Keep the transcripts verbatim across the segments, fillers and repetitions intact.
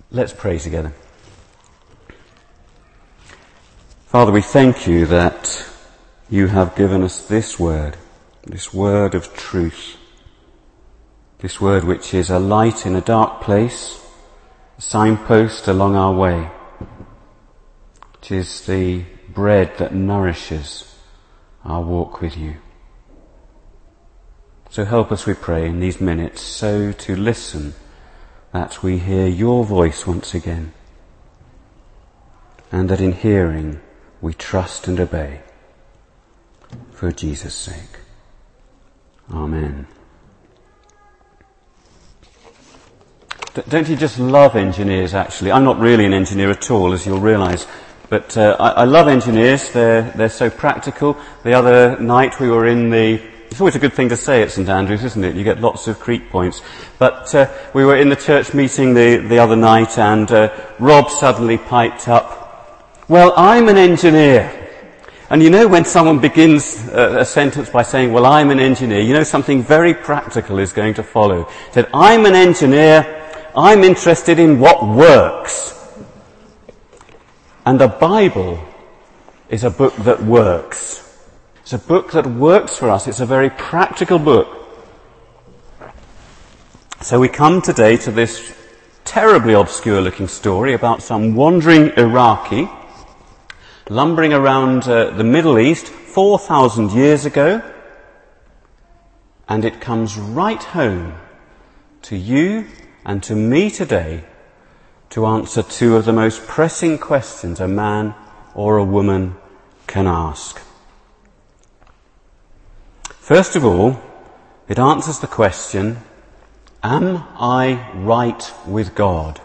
Let's pray together. Father, we thank you that you have given us this word, this word of truth, this word which is a light in a dark place, a signpost along our way, which is the bread that nourishes our walk with you. So help us, we pray, in these minutes so to listen that we hear your voice once again, and that in hearing we trust and obey. For Jesus' sake. Amen. D- don't you just love engineers, actually? I'm not really an engineer at all, as you'll realise, but uh, I, I love engineers. They're, they're so practical. The other night we were in the It's always a good thing to say at St Andrews, isn't it? You get lots of creep points. But uh, we were in the church meeting the, the other night, and uh, Rob suddenly piped up, "Well, I'm an engineer." And you know when someone begins uh, a sentence by saying, "Well, I'm an engineer," you know something very practical is going to follow. He said, "I'm an engineer. I'm interested in what works." And the Bible is a book that works. It's a book that works for us. It's a very practical book. So we come today to this terribly obscure-looking story about some wandering Iraqi lumbering around uh, the Middle East four thousand years ago. And it comes right home to you and to me today to answer two of the most pressing questions a man or a woman can ask. First of all, it answers the question, am I right with God?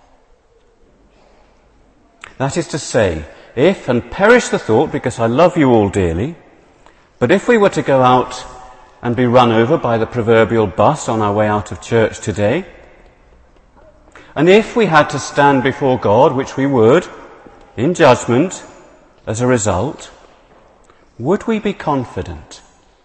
That is to say, if, and perish the thought because I love you all dearly, but if we were to go out and be run over by the proverbial bus on our way out of church today, and if we had to stand before God, which we would, in judgment as a result, would we be confident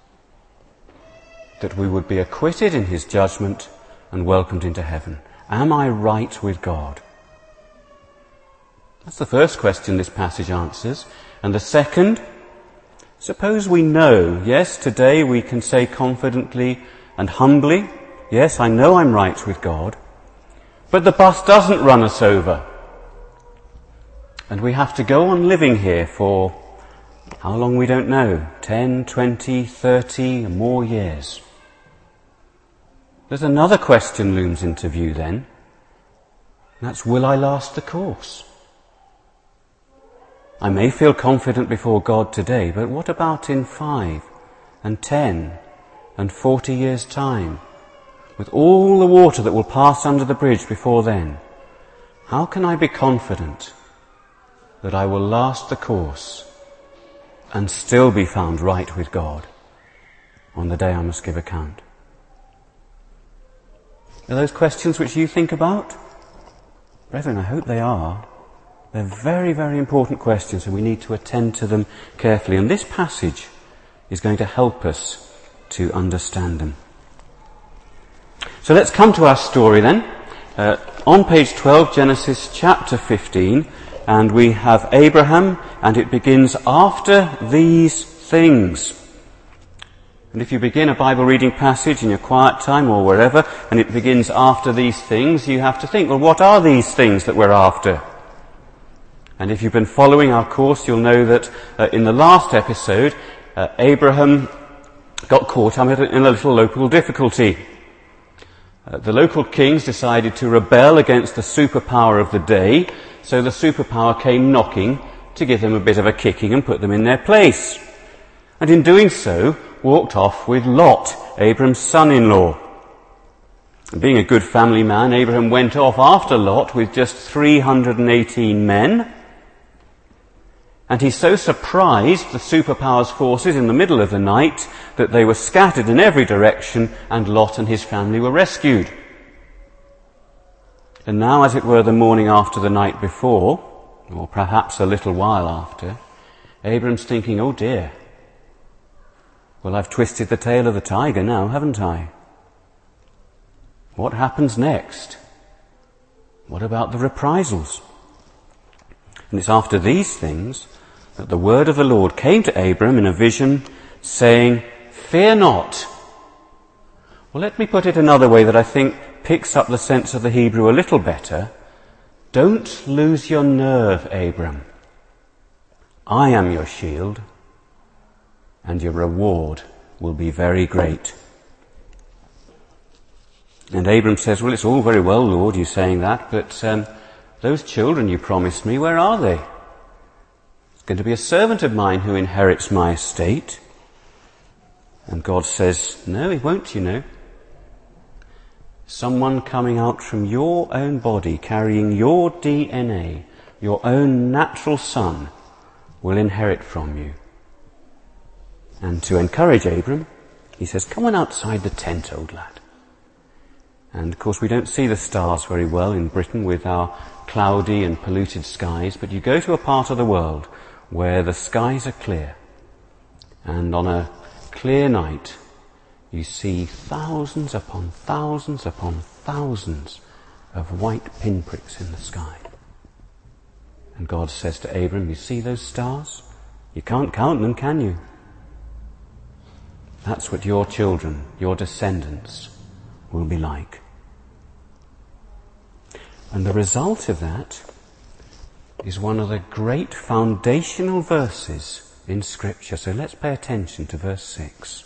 that we would be acquitted in his judgment and welcomed into heaven? Am I right with God? That's the first question this passage answers. And the second, suppose we know, yes, today we can say confidently and humbly, yes, I know I'm right with God, but the bus doesn't run us over. And we have to go on living here for how long we don't know, ten, twenty, thirty, more years. There's another question looms into view then. That's, will I last the course? I may feel confident before God today, but what about in five and ten and forty years' time? With all the water that will pass under the bridge before then, how can I be confident that I will last the course and still be found right with God on the day I must give account? Are those questions which you think about? Brethren, I hope they are. They're very, very important questions, and we need to attend to them carefully. And this passage is going to help us to understand them. So let's come to our story then. Uh, on page twelve, Genesis chapter fifteen, and we have Abraham, and it begins, after these things. And if you begin a Bible reading passage in your quiet time or wherever, and it begins after these things, you have to think, well, what are these things that we're after? And if you've been following our course, you'll know that uh, in the last episode, uh, Abraham got caught up in a little local difficulty. Uh, the local kings decided to rebel against the superpower of the day, so the superpower came knocking to give them a bit of a kicking and put them in their place. And in doing so, walked off with Lot, Abraham's son-in-law. And being a good family man, Abraham went off after Lot with just three hundred eighteen men. And he so surprised the superpower's forces in the middle of the night that they were scattered in every direction, and Lot and his family were rescued. And now, as it were, the morning after the night before, or perhaps a little while after, Abraham's thinking, oh dear, well, I've twisted the tail of the tiger now, haven't I? What happens next? What about the reprisals? And it's after these things that the word of the Lord came to Abram in a vision, saying, "Fear not." Well, let me put it another way that I think picks up the sense of the Hebrew a little better. Don't lose your nerve, Abram. I am your shield, and your reward will be very great. And Abram says, well, it's all very well, Lord, you saying that, but um, those children you promised me, where are they? It's going to be a servant of mine who inherits my estate. And God says, no, he won't, you know. Someone coming out from your own body, carrying your D N A, your own natural son, will inherit from you. And to encourage Abram, he says, come on outside the tent, old lad. And of course we don't see the stars very well in Britain with our cloudy and polluted skies, but you go to a part of the world where the skies are clear. And on a clear night, you see thousands upon thousands upon thousands of white pinpricks in the sky. And God says to Abram, you see those stars? You can't count them, can you? That's what your children, your descendants, will be like. And the result of that is one of the great foundational verses in Scripture. So let's pay attention to verse six.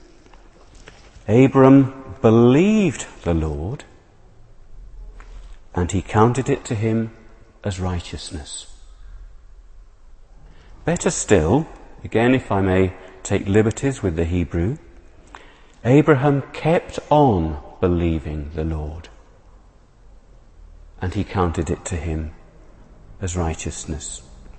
Abram believed the Lord, and he counted it to him as righteousness. Better still, again if I may take liberties with the Hebrew, Abraham kept on believing the Lord, and he counted it to him as righteousness.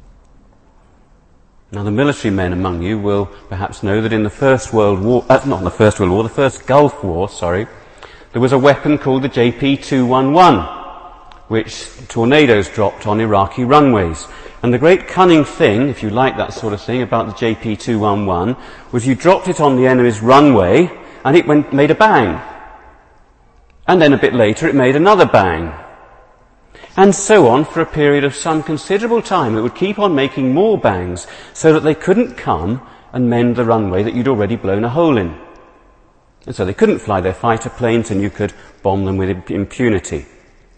Now the military men among you will perhaps know that in the First World War, uh, not in the First World War, the First Gulf War, sorry, there was a weapon called the J P two eleven, which tornadoes dropped on Iraqi runways. And the great cunning thing, if you like that sort of thing, about the J P two eleven was you dropped it on the enemy's runway and it went, made a bang. And then a bit later it made another bang. And so on for a period of some considerable time. It would keep on making more bangs so that they couldn't come and mend the runway that you'd already blown a hole in. And so they couldn't fly their fighter planes and you could bomb them with impunity.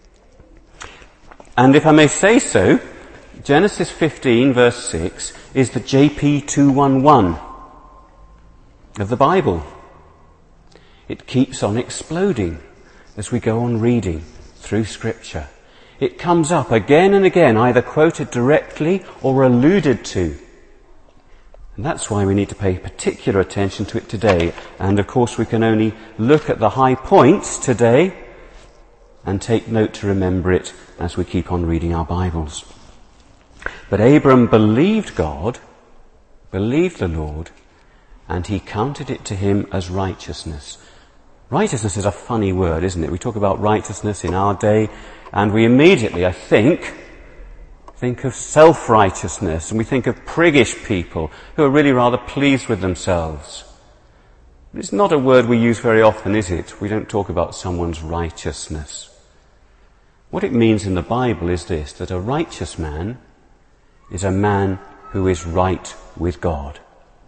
And if I may say so, Genesis fifteen verse six is the J P two eleven of the Bible. It keeps on exploding as we go on reading through Scripture. It comes up again and again, either quoted directly or alluded to. And that's why we need to pay particular attention to it today. And of course we can only look at the high points today and take note to remember it as we keep on reading our Bibles. But Abram believed God, believed the Lord, and he counted it to him as righteousness. Righteousness is a funny word, isn't it? We talk about righteousness in our day, and we immediately, I think, think of self-righteousness, and we think of priggish people who are really rather pleased with themselves. But it's not a word we use very often, is it? We don't talk about someone's righteousness. What it means in the Bible is this, that a righteous man is a man who is right with God.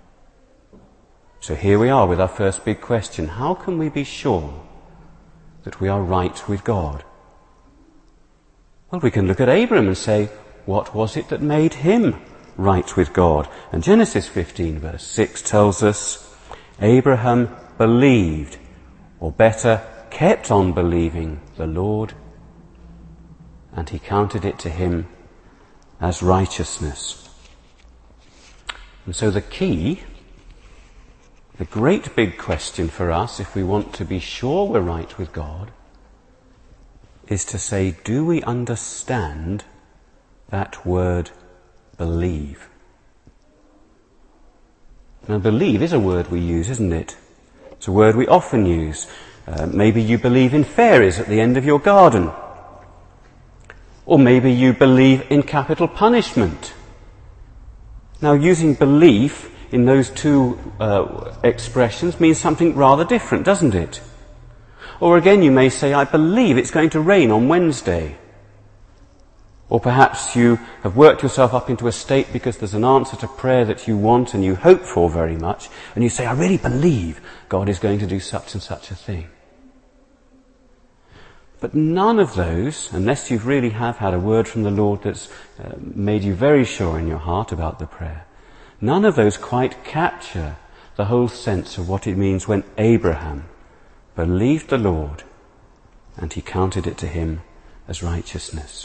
So here we are with our first big question. How can we be sure that we are right with God? Well, we can look at Abram and say, what was it that made him right with God? And Genesis fifteen verse six tells us, Abraham believed, or better, kept on believing the Lord, and he counted it to him as righteousness. And so the key, the great big question for us, if we want to be sure we're right with God, is to say, do we understand that word believe? Now, believe is a word we use, isn't it? It's a word we often use. Uh, maybe you believe in fairies at the end of your garden. Or maybe you believe in capital punishment. Now, using belief in those two uh, expressions means something rather different, doesn't it? Or again, you may say, I believe it's going to rain on Wednesday. Or perhaps you have worked yourself up into a state because there's an answer to prayer that you want and you hope for very much, and you say, I really believe God is going to do such and such a thing. But none of those, unless you really have had a word from the Lord that's uh, made you very sure in your heart about the prayer, none of those quite capture the whole sense of what it means when Abraham believed the Lord and he counted it to him as righteousness.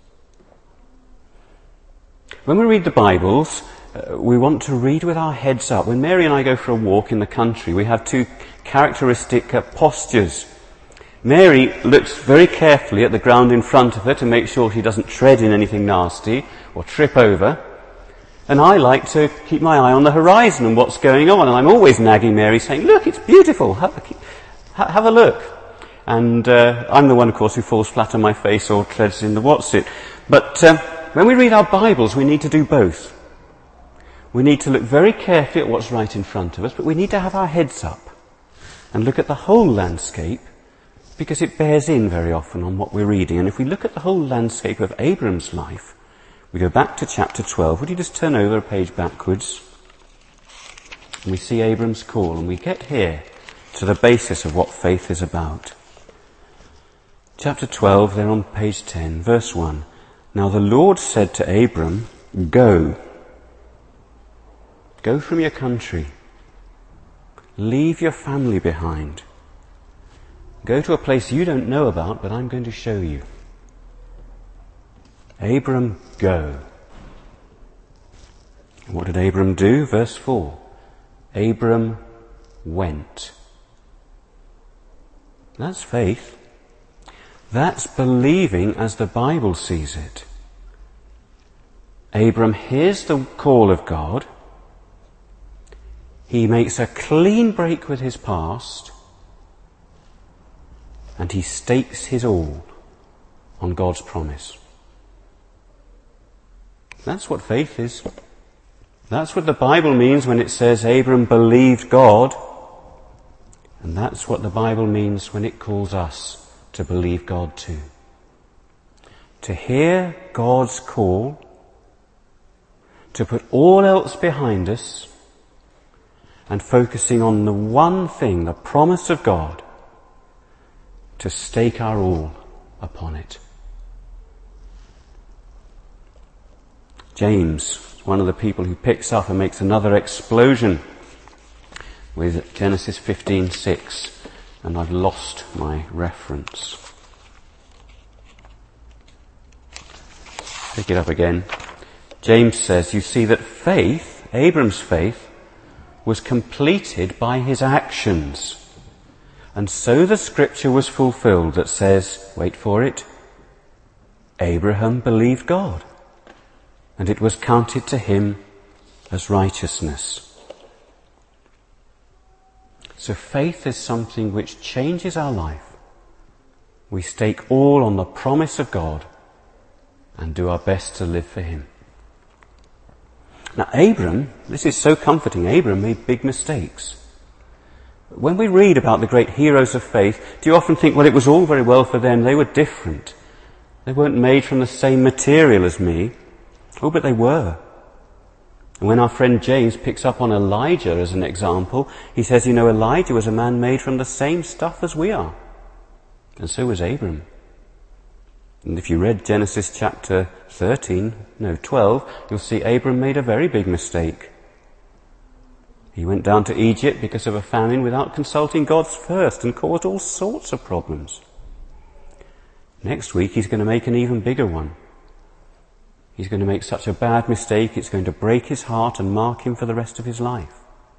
When we read the Bibles, uh, we want to read with our heads up. When Mary and I go for a walk in the country, we have two characteristic uh, postures. Mary looks very carefully at the ground in front of her to make sure she doesn't tread in anything nasty or trip over. And I like to keep my eye on the horizon and what's going on. And I'm always nagging Mary saying, look, it's beautiful. Have a, have a look. And uh, I'm the one, of course, who falls flat on my face or treads in the what's it. But uh, when we read our Bibles, we need to do both. We need to look very carefully at what's right in front of us, but we need to have our heads up and look at the whole landscape, because it bears in very often on what we're reading. And if we look at the whole landscape of Abram's life, we go back to chapter twelve. Would you just turn over a page backwards? And we see Abram's call, and we get here to the basis of what faith is about. Chapter twelve, there on page ten, verse one. Now the Lord said to Abram, Go. Go from your country. Leave your family behind. Go to a place you don't know about, but I'm going to show you. Abram, go. And what did Abram do? Verse four. Abram went. That's faith. That's believing as the Bible sees it. Abram hears the call of God. He makes a clean break with his past. And he stakes his all on God's promise. That's what faith is. That's what the Bible means when it says Abram believed God. And that's what the Bible means when it calls us to believe God too. To hear God's call, to put all else behind us, and focusing on the one thing, the promise of God, to stake our all upon it. James, one of the people who picks up and makes another explosion with Genesis fifteen six. And I've lost my reference. Pick it up again. James says, you see that faith, Abram's faith, was completed by his actions. And so the scripture was fulfilled that says, wait for it, Abraham believed God, and it was counted to him as righteousness. So faith is something which changes our life. We stake all on the promise of God and do our best to live for him. Now Abram, this is so comforting, Abram made big mistakes. When we read about the great heroes of faith, do you often think, well, it was all very well for them, they were different. They weren't made from the same material as me. Oh, but they were. And when our friend James picks up on Elijah as an example, he says, you know, Elijah was a man made from the same stuff as we are. And so was Abram. And if you read Genesis chapter thirteen, no, twelve, you'll see Abram made a very big mistake. He went down to Egypt because of a famine without consulting God first and caused all sorts of problems. Next week he's going to make an even bigger one. He's going to make such a bad mistake, it's going to break his heart and mark him for the rest of his life.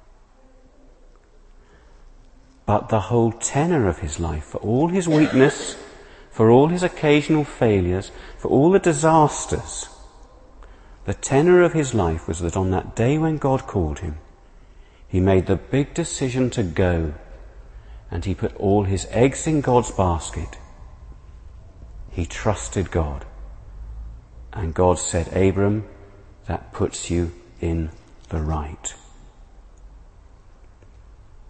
But the whole tenor of his life, for all his weakness, for all his occasional failures, for all the disasters, the tenor of his life was that on that day when God called him, he made the big decision to go, and he put all his eggs in God's basket. He trusted God. And God said, Abram, that puts you in the right.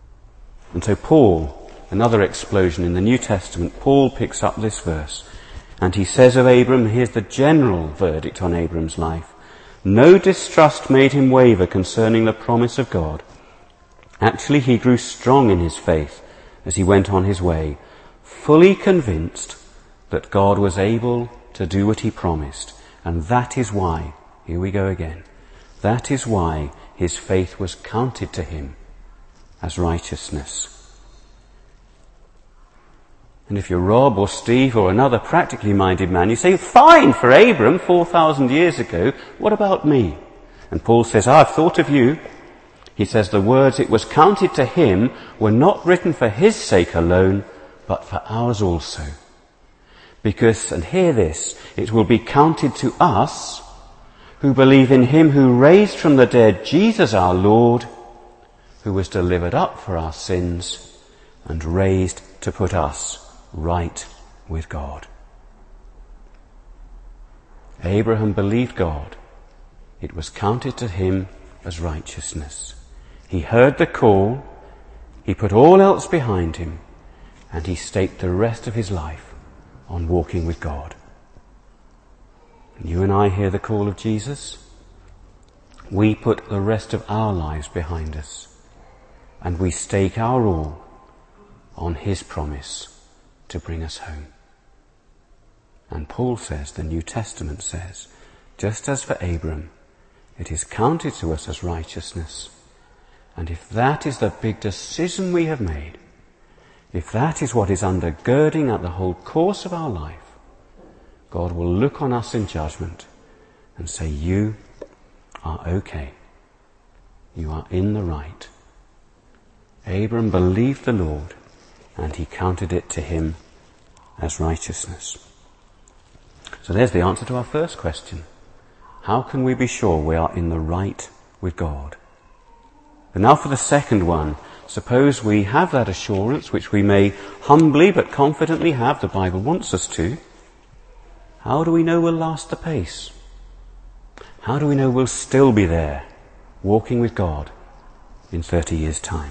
And so Paul, another explosion in the New Testament, Paul picks up this verse And he says of Abram, here's the general verdict on Abram's life. No distrust made him waver concerning the promise of God. Actually, he grew strong in his faith as he went on his way, fully convinced that God was able to do what he promised. And that is why, here we go again, that is why his faith was counted to him as righteousness. And if you're Rob or Steve or another practically minded man, you say, fine for Abram four thousand years ago, what about me? And Paul says, I've thought of you. He says the words, it was counted to him, were not written for his sake alone, but for ours also. Because, and hear this, it will be counted to us who believe in him who raised from the dead Jesus our Lord, who was delivered up for our sins and raised to put us right with God. Abraham believed God. It was counted to him as righteousness. He heard the call, he put all else behind him, and he staked the rest of his life on walking with God. And you and I hear the call of Jesus. We put the rest of our lives behind us, and we stake our all on his promise to bring us home. And Paul says, the New Testament says, just as for Abram, it is counted to us as righteousness. And if that is the big decision we have made, if that is what is undergirding at the whole course of our life, God will look on us in judgment and say, you are okay. You are in the right. Abram believed the Lord, and he counted it to him as righteousness. So there's the answer to our first question. How can we be sure we are in the right with God? And now for the second one. Suppose we have that assurance, which we may humbly but confidently have, the Bible wants us to. How do we know we'll last the pace? How do we know we'll still be there, walking with God in thirty years' time?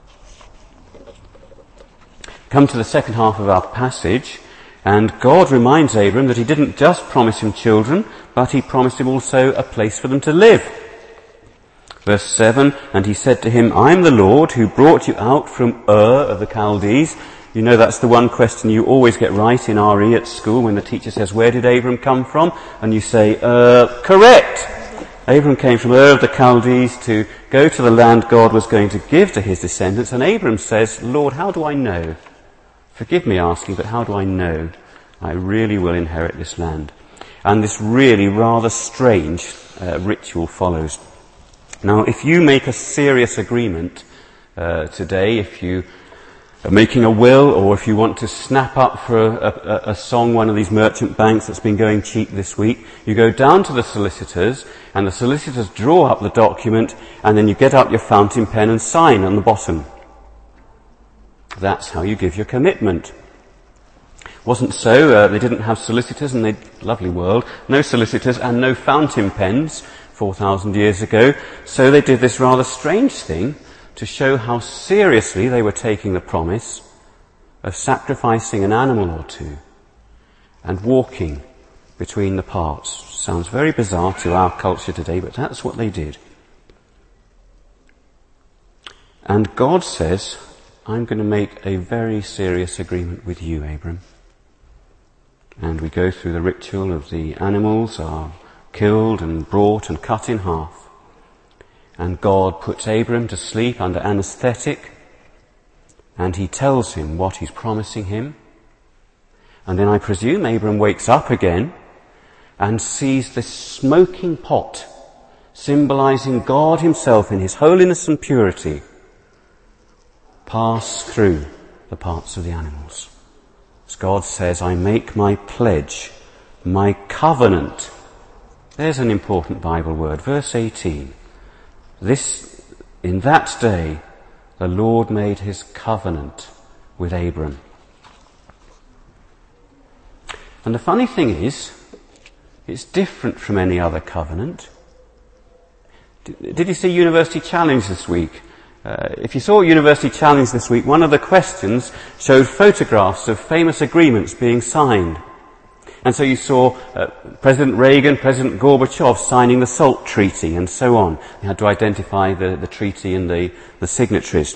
Come to the second half of our passage, and God reminds Abram that he didn't just promise him children, but he promised him also a place for them to live. Verse seven, and he said to him, I am the Lord who brought you out from Ur of the Chaldees. You know that's the one question you always get right in R E at school when the teacher says, where did Abram come from? And you say, uh, correct. Abram came from Ur of the Chaldees to go to the land God was going to give to his descendants. And Abram says, Lord, how do I know? Forgive me asking, but how do I know I really will inherit this land? And this really rather strange uh, ritual follows. Now, if you make a serious agreement uh, today, if you are making a will, or if you want to snap up for a, a, a song, one of these merchant banks that's been going cheap this week, you go down to the solicitors, and the solicitors draw up the document, and then you get out your fountain pen and sign on the bottom. That's how you give your commitment. Wasn't so. Uh, they didn't have solicitors, and they lovely world, no solicitors and no fountain pens four thousand years ago. So they did this rather strange thing to show how seriously they were taking the promise of sacrificing an animal or two and walking between the parts. Sounds very bizarre to our culture today, but that's what they did. And God says, I'm going to make a very serious agreement with you, Abram. And we go through the ritual of the animals are killed and brought and cut in half. And God puts Abram to sleep under anesthetic, and he tells him what he's promising him. And then I presume Abram wakes up again and sees this smoking pot, symbolizing God himself in his holiness and purity, pass through the parts of the animals. As God says, I make my pledge, my covenant. There's an important Bible word, verse eighteen. This, in that day, the Lord made his covenant with Abram. And the funny thing is, it's different from any other covenant. Did, did you see University Challenge this week? Uh, if you saw University Challenge this week, one of the questions showed photographs of famous agreements being signed. And so you saw uh, President Reagan, President Gorbachev signing the SALT Treaty and so on. You had to identify the, the treaty and the, the signatories.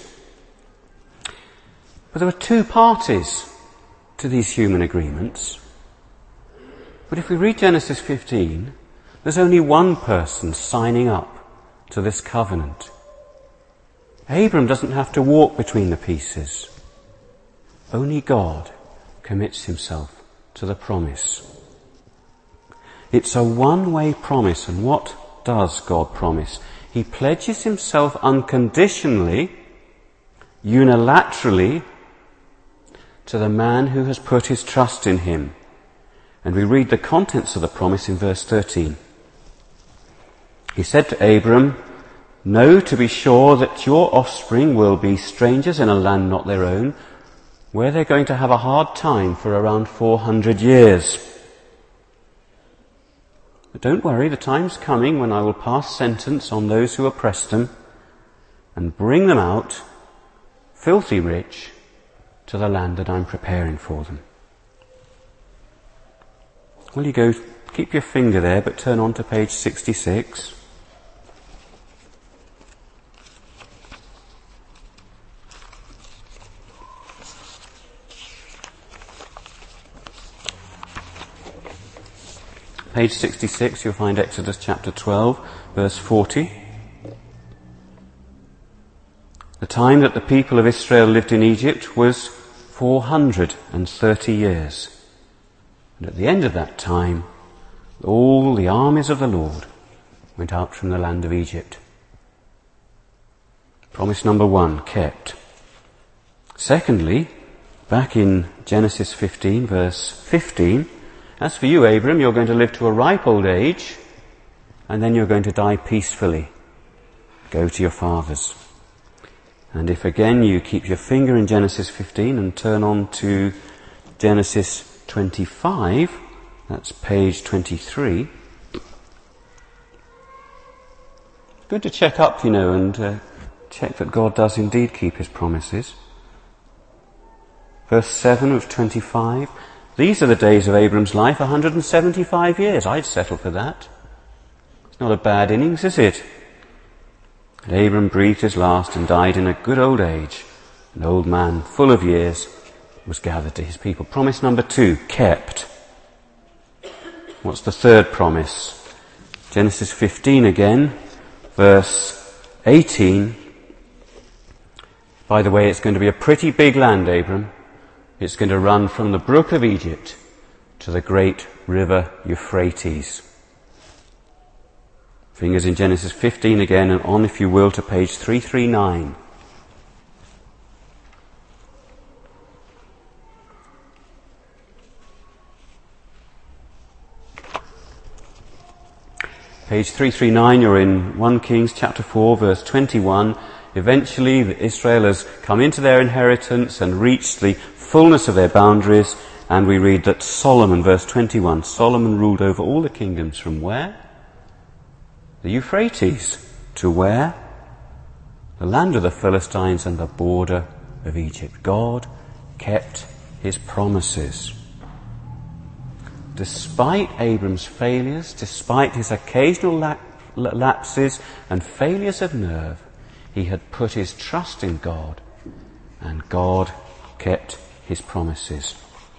But there were two parties to these human agreements. But if we read Genesis fifteen, there's only one person signing up to this covenant. Abram doesn't have to walk between the pieces. Only God commits himself to the promise. It's a one-way promise, and what does God promise? He pledges himself unconditionally, unilaterally, to the man who has put his trust in him. And we read the contents of the promise in verse thirteen. He said to Abram, "Know to be sure that your offspring will be strangers in a land not their own, where they're going to have a hard time for around four hundred years. But don't worry, the time's coming when I will pass sentence on those who oppress them and bring them out, filthy rich, to the land that I'm preparing for them." Well, you go, keep your finger there, but turn on to page sixty-six. Page sixty-six, you'll find Exodus chapter twelve, verse forty. The time that the people of Israel lived in Egypt was four hundred thirty years. And at the end of that time, all the armies of the Lord went out from the land of Egypt. Promise number one, kept. Secondly, back in Genesis fifteen, verse fifteen, as for you, Abram, you're going to live to a ripe old age, and then you're going to die peacefully. Go to your fathers. And if again you keep your finger in Genesis fifteen and turn on to Genesis twenty-five, that's page twenty-three. It's good to check up, you know, and uh, check that God does indeed keep his promises. Verse seven of twenty-five. These are the days of Abram's life, one hundred seventy-five years. I'd settle for that. It's not a bad innings, is it? And Abram breathed his last and died in a good old age. An old man, full of years, was gathered to his people. Promise number two, kept. What's the third promise? Genesis fifteen again, verse eighteen. By the way, it's going to be a pretty big land, Abram. It's going to run from the brook of Egypt to the great river Euphrates. Fingers in Genesis fifteen again, and on, if you will, to page three thirty-nine. Page three thirty-nine, you're in First Kings chapter four, verse twenty-one. Eventually, Israel has come into their inheritance and reached the fullness of their boundaries, and we read that Solomon, verse twenty-one, Solomon ruled over all the kingdoms from where? The Euphrates. To where? The land of the Philistines and the border of Egypt. God kept his promises. Despite Abram's failures, despite his occasional lap- lapses and failures of nerve, he had put his trust in God, and God kept his promises.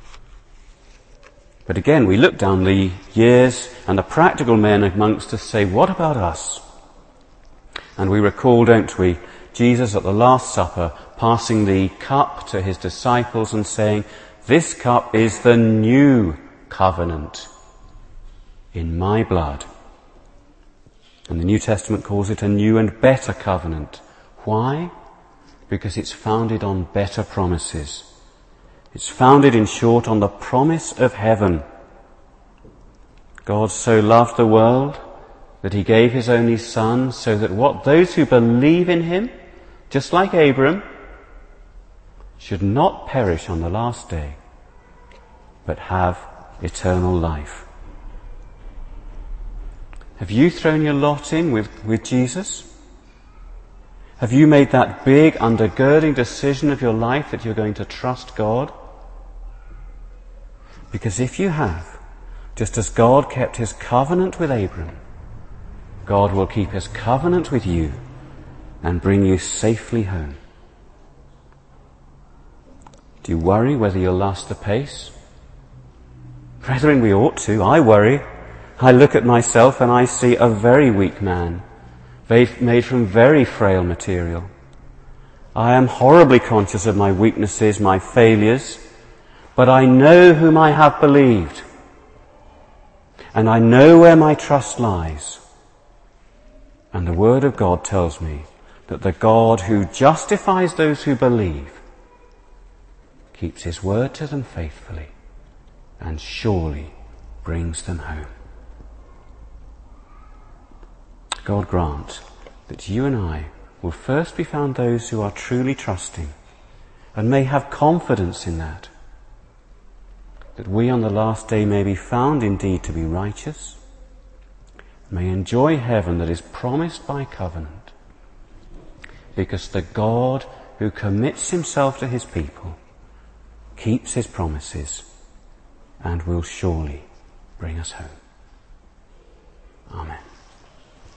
But again, we look down the years, and the practical men amongst us say, what about us? And we recall, don't we, Jesus at the Last Supper passing the cup to his disciples and saying, "This cup is the new covenant in my blood." And the New Testament calls it a new and better covenant. Why? Because it's founded on better promises. It's founded, in short, on the promise of heaven. God so loved the world that he gave his only Son, so that what those who believe in him, just like Abram, should not perish on the last day, but have eternal life. Have you thrown your lot in with, with Jesus? Have you made that big undergirding decision of your life that you're going to trust God? Because if you have, Just as God kept his covenant with Abram, God will keep his covenant with you and bring you safely home. Do you worry whether you'll last the pace? Brethren, we ought to. I worry. I look at myself and I see a very weak man, made from very frail material. I am horribly conscious of my weaknesses, my failures, but I know whom I have believed, and I know where my trust lies. And the Word of God tells me that the God who justifies those who believe keeps his word to them faithfully and surely brings them home. God grant that you and I will first be found those who are truly trusting and may have confidence in that, that we on the last day may be found indeed to be righteous, may enjoy heaven that is promised by covenant, because the God who commits himself to his people keeps his promises and will surely bring us home.